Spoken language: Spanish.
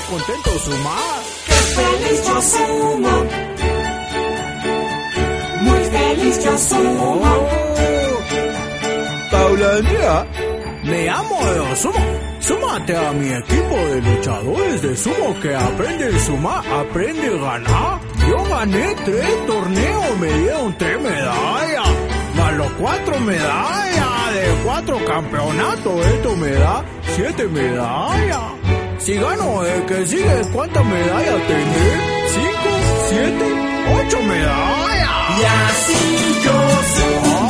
contento Suma. ¡Qué feliz yo sumo! Muy feliz yo sumo. Taulanía, me llamo Sumo. Súmate a mi equipo de luchadores de sumo que aprende a sumar, aprende a ganar. Yo gané 3 torneos, me dieron 3 medallas, más los 4 medallas de 4 campeonatos. Esto me da 7 medallas. Si gano el que sigue, ¿cuántas medallas tendré? 5, 7, 8 medallas. Y así yo sumo.